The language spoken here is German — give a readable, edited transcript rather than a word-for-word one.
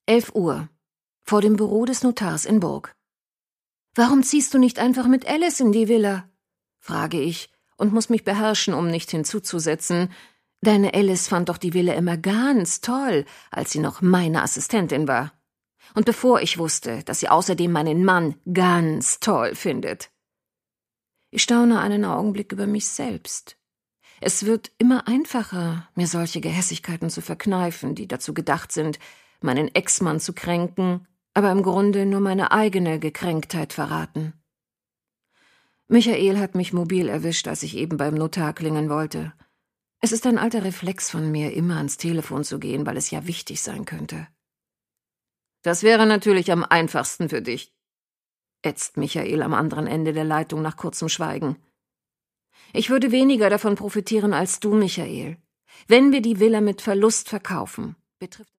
11 Uhr. Vor dem Büro des Notars in Burg. »Warum ziehst du nicht einfach mit Alice in die Villa?« frage ich und muss mich beherrschen, um nicht hinzuzusetzen: »Deine Alice fand doch die Villa immer ganz toll, als sie noch meine Assistentin war. Und bevor ich wusste, dass sie außerdem meinen Mann ganz toll findet.« Ich staune einen Augenblick über mich selbst. Es wird immer einfacher, mir solche Gehässigkeiten zu verkneifen, die dazu gedacht sind, meinen Ex-Mann zu kränken, aber im Grunde nur meine eigene Gekränktheit verraten. Michael hat mich mobil erwischt, als ich eben beim Notar klingeln wollte. Es ist ein alter Reflex von mir, immer ans Telefon zu gehen, weil es ja wichtig sein könnte. »Das wäre natürlich am einfachsten für dich«, ätzt Michael am anderen Ende der Leitung nach kurzem Schweigen. »Ich würde weniger davon profitieren als du, Michael. Wenn wir die Villa mit Verlust verkaufen, betrifft